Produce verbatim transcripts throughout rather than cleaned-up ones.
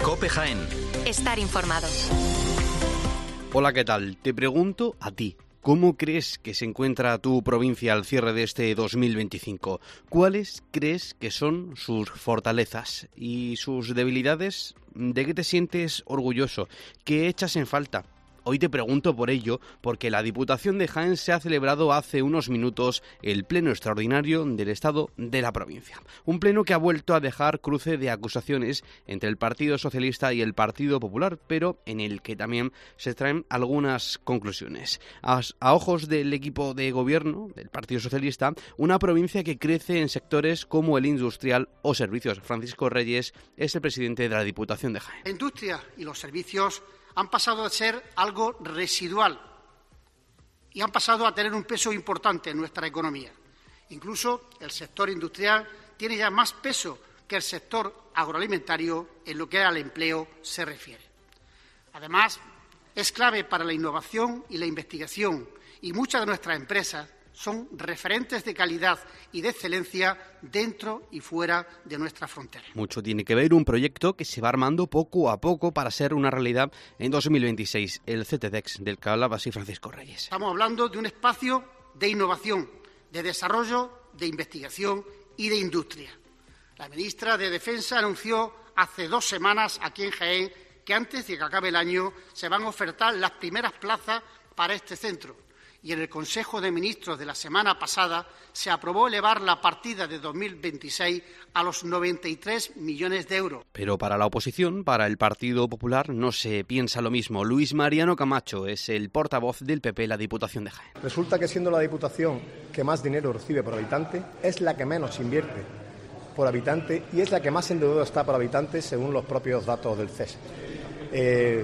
COPE Jaén. Estar informado. Hola, ¿qué tal? Te pregunto a ti. ¿Cómo crees que se encuentra tu provincia al cierre de este dos mil veinticinco? ¿Cuáles crees que son sus fortalezas y sus debilidades? ¿De qué te sientes orgulloso? ¿Qué echas en falta? Hoy te pregunto por ello, porque la Diputación de Jaén se ha celebrado hace unos minutos el pleno extraordinario del Estado de la provincia. Un pleno que ha vuelto a dejar cruce de acusaciones entre el Partido Socialista y el Partido Popular, pero en el que también se extraen algunas conclusiones. A, a ojos del equipo de gobierno del Partido Socialista, una provincia que crece en sectores como el industrial o servicios. Francisco Reyes es el presidente de la Diputación de Jaén. La industria y los servicios han pasado a ser algo residual y han pasado a tener un peso importante en nuestra economía. Incluso el sector industrial tiene ya más peso que el sector agroalimentario en lo que al empleo se refiere. Además, es clave para la innovación y la investigación, y muchas de nuestras empresas son referentes de calidad y de excelencia dentro y fuera de nuestras fronteras. Mucho tiene que ver un proyecto que se va armando poco a poco para ser una realidad en dos mil veintiséis, el C T D E X, del que hablaba así Francisco Reyes. Estamos hablando de un espacio de innovación, de desarrollo, de investigación y de industria. La ministra de Defensa anunció hace dos semanas aquí en Jaén que antes de que acabe el año se van a ofertar las primeras plazas para este centro. Y en el Consejo de Ministros de la semana pasada se aprobó elevar la partida de dos mil veintiséis a los noventa y tres millones de euros. Pero para la oposición, para el Partido Popular, no se piensa lo mismo. Luis Mariano Camacho es el portavoz del P P en la Diputación de Jaén. Resulta que siendo la Diputación que más dinero recibe por habitante, es la que menos invierte por habitante y es la que más endeudada está por habitante según los propios datos del C E S. Eh,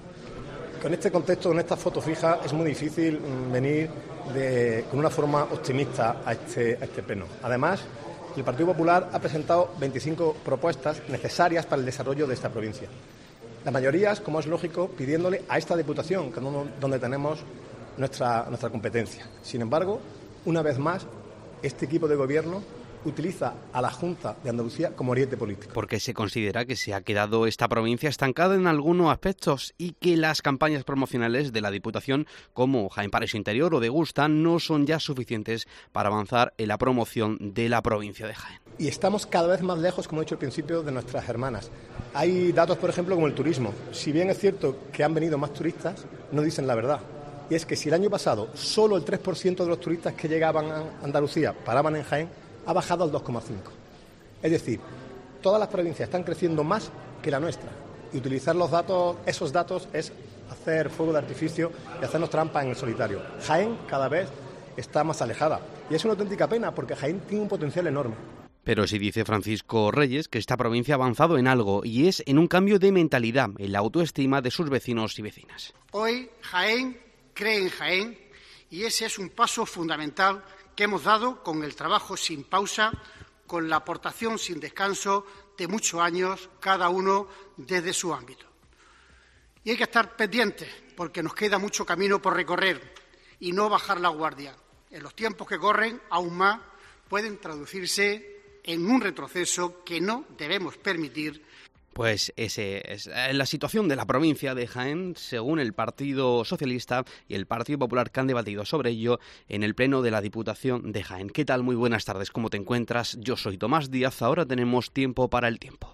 Con este contexto, con esta foto fija, es muy difícil venir de, con una forma optimista a este, a este pleno. Además, el Partido Popular ha presentado veinticinco propuestas necesarias para el desarrollo de esta provincia. La mayoría, como es lógico, pidiéndole a esta Diputación, que es donde tenemos nuestra, nuestra competencia. Sin embargo, una vez más, este equipo de gobierno utiliza a la Junta de Andalucía como ariete político. Porque se considera que se ha quedado esta provincia estancada en algunos aspectos y que las campañas promocionales de la Diputación, como Jaén Paraíso Interior o de Gusta, no son ya suficientes para avanzar en la promoción de la provincia de Jaén. Y estamos cada vez más lejos, como he dicho al principio, de nuestras hermanas. Hay datos, por ejemplo, como el turismo. Si bien es cierto que han venido más turistas, no dicen la verdad. Y es que si el año pasado solo el tres por ciento de los turistas que llegaban a Andalucía paraban en Jaén, ha bajado al dos coma cinco. Es decir, todas las provincias están creciendo más que la nuestra. Y utilizar los datos, esos datos es hacer fuego de artificio y hacernos trampa en el solitario. Jaén cada vez está más alejada. Y es una auténtica pena porque Jaén tiene un potencial enorme. Pero sí dice Francisco Reyes que esta provincia ha avanzado en algo y es en un cambio de mentalidad, en la autoestima de sus vecinos y vecinas. Hoy Jaén cree en Jaén y ese es un paso fundamental que hemos dado con el trabajo sin pausa, con la aportación sin descanso de muchos años, cada uno desde su ámbito. Y hay que estar pendientes, porque nos queda mucho camino por recorrer y no bajar la guardia. En los tiempos que corren, aún más, pueden traducirse en un retroceso que no debemos permitir. Pues ese es la situación de la provincia de Jaén, según el Partido Socialista y el Partido Popular, que han debatido sobre ello en el Pleno de la Diputación de Jaén. ¿Qué tal? Muy buenas tardes, ¿cómo te encuentras? Yo soy Tomás Díaz, ahora tenemos tiempo para el tiempo.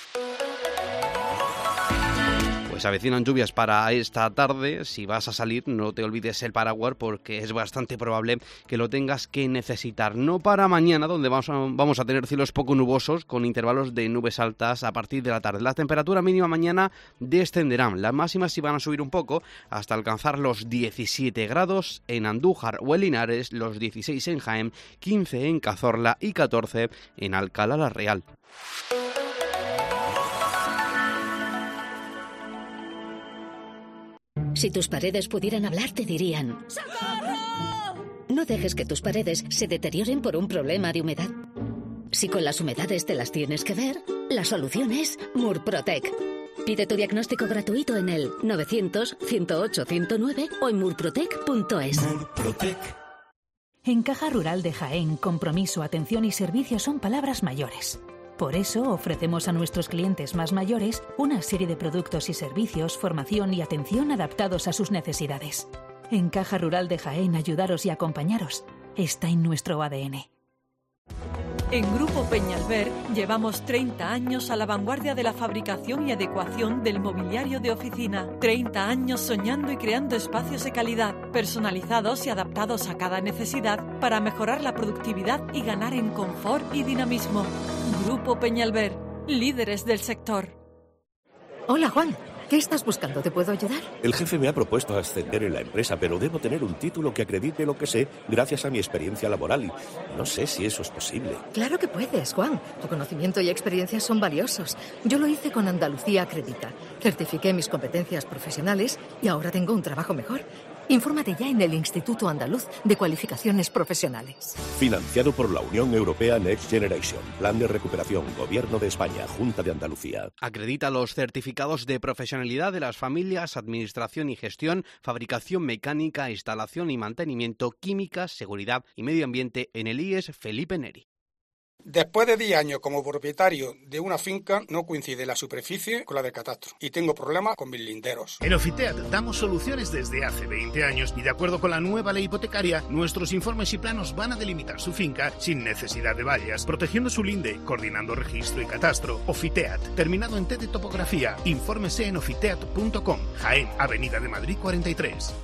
Pues avecinan lluvias para esta tarde. Si vas a salir, no te olvides el paraguas porque es bastante probable que lo tengas que necesitar. No para mañana, donde vamos a, vamos a tener cielos poco nubosos con intervalos de nubes altas a partir de la tarde. La temperatura mínima mañana descenderán. Las máximas sí van a subir un poco hasta alcanzar los diecisiete grados en Andújar o en Linares, los dieciséis en Jaén, quince en Cazorla y catorce en Alcalá la Real. Si tus paredes pudieran hablar, te dirían: ¡socorro! No dejes que tus paredes se deterioren por un problema de humedad. Si con las humedades te las tienes que ver, la solución es Murprotec. Pide tu diagnóstico gratuito en el novecientos, ciento ocho, ciento nueve o en murprotec punto es. Murprotec. En Caja Rural de Jaén, compromiso, atención y servicio son palabras mayores. Por eso ofrecemos a nuestros clientes más mayores una serie de productos y servicios, formación y atención adaptados a sus necesidades. En Caja Rural de Jaén, ayudaros y acompañaros está en nuestro A D N. En Grupo Peñalver llevamos treinta años a la vanguardia de la fabricación y adecuación del mobiliario de oficina. treinta años soñando y creando espacios de calidad, personalizados y adaptados a cada necesidad para mejorar la productividad y ganar en confort y dinamismo. Grupo Peñalver, líderes del sector. Hola, Juan. ¿Qué estás buscando? ¿Te puedo ayudar? El jefe me ha propuesto ascender en la empresa, pero debo tener un título que acredite lo que sé gracias a mi experiencia laboral y no sé si eso es posible. Claro que puedes, Juan. Tu conocimiento y experiencia son valiosos. Yo lo hice con Andalucía Acredita. Certifiqué mis competencias profesionales y ahora tengo un trabajo mejor. Infórmate ya en el Instituto Andaluz de Cualificaciones Profesionales. Financiado por la Unión Europea Next Generation. Plan de recuperación. Gobierno de España. Junta de Andalucía. Acredita los certificados de profesionalidad de las familias, administración y gestión, fabricación mecánica, instalación y mantenimiento, química, seguridad y medio ambiente en el I E S Felipe Neri. Después de diez años como propietario de una finca, no coincide la superficie con la del catastro y tengo problemas con mis linderos. En Ofiteat damos soluciones desde hace veinte años y de acuerdo con la nueva ley hipotecaria, nuestros informes y planos van a delimitar su finca sin necesidad de vallas, protegiendo su linde, coordinando registro y catastro. Ofiteat, terminado en T de topografía. Infórmese en ofiteat punto com. Jaén, Avenida de Madrid cuarenta y tres.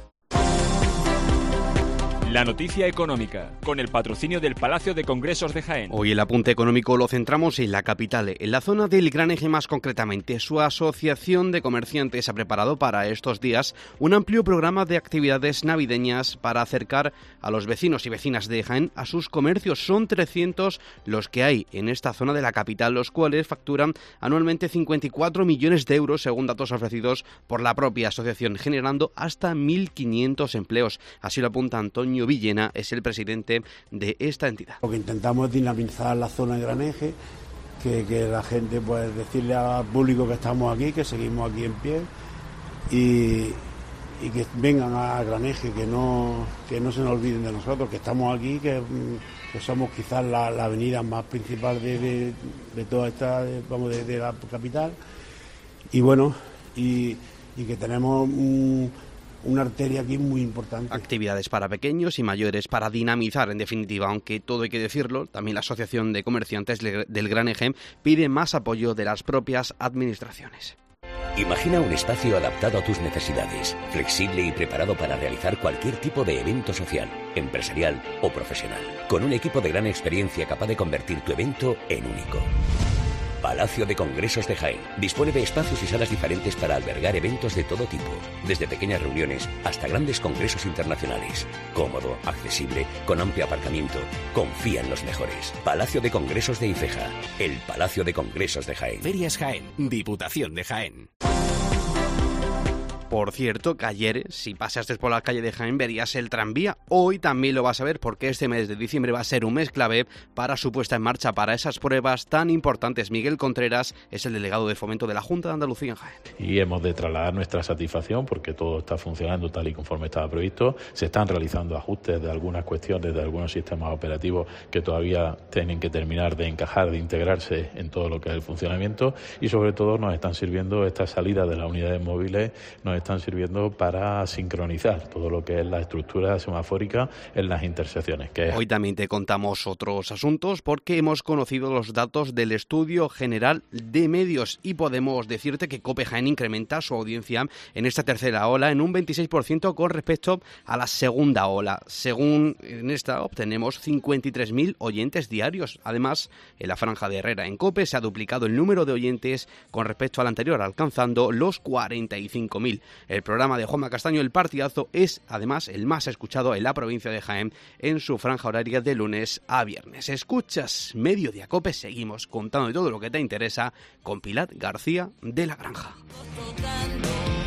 La noticia económica, con el patrocinio del Palacio de Congresos de Jaén. Hoy el apunte económico lo centramos en la capital, en la zona del Gran Eje más concretamente. Su asociación de comerciantes ha preparado para estos días un amplio programa de actividades navideñas para acercar a los vecinos y vecinas de Jaén a sus comercios. Son trescientos los que hay en esta zona de la capital, los cuales facturan anualmente cincuenta y cuatro millones de euros, según datos ofrecidos por la propia asociación, generando hasta mil quinientos empleos. Así lo apunta Antonio Villena, es el presidente de esta entidad. Lo que intentamos es dinamizar la zona de Gran Eje, que, que la gente, pues decirle al público que estamos aquí, que seguimos aquí en pie y, y que vengan a Gran Eje, que no, que no se nos olviden de nosotros, que estamos aquí, que, que somos quizás la, la avenida más principal de, de, de toda esta, de, vamos, de, de la capital y bueno, y, y que tenemos un una arteria aquí muy importante. Actividades para pequeños y mayores para dinamizar, en definitiva, aunque todo hay que decirlo, también la Asociación de Comerciantes del Gran Eje pide más apoyo de las propias administraciones. Imagina un espacio adaptado a tus necesidades, flexible y preparado para realizar cualquier tipo de evento social, empresarial o profesional, con un equipo de gran experiencia capaz de convertir tu evento en único. Palacio de Congresos de Jaén dispone de espacios y salas diferentes para albergar eventos de todo tipo, desde pequeñas reuniones hasta grandes congresos internacionales. Cómodo, accesible, con amplio aparcamiento. Confía en los mejores. Palacio de Congresos de Ifeja, el Palacio de Congresos de Jaén. Ferias Jaén, Diputación de Jaén. Por cierto, que ayer, si pasaste por la calle de Jaén, verías el tranvía. Hoy también lo vas a ver porque este mes de diciembre va a ser un mes clave para su puesta en marcha para esas pruebas tan importantes. Miguel Contreras es el delegado de Fomento de la Junta de Andalucía en Jaén. Y hemos de trasladar nuestra satisfacción porque todo está funcionando tal y conforme estaba previsto. Se están realizando ajustes de algunas cuestiones, de algunos sistemas operativos que todavía tienen que terminar de encajar, de integrarse en todo lo que es el funcionamiento y sobre todo nos están sirviendo estas salidas de las unidades móviles, nos están sirviendo para sincronizar todo lo que es la estructura semafórica en las intersecciones. Que es... Hoy también te contamos otros asuntos porque hemos conocido los datos del Estudio General de Medios y podemos decirte que COPE Jaén incrementa su audiencia en esta tercera ola en un veintiséis por ciento con respecto a la segunda ola. Según en esta obtenemos cincuenta y tres mil oyentes diarios. Además, en la franja de Herrera en COPE se ha duplicado el número de oyentes con respecto al anterior, alcanzando los cuarenta y cinco mil. El programa de Juanma Castaño, El Partidazo, es además el más escuchado en la provincia de Jaén en su franja horaria de lunes a viernes. Escuchas Mediodía COPE, seguimos contando de todo lo que te interesa con Pilar García de la Granja.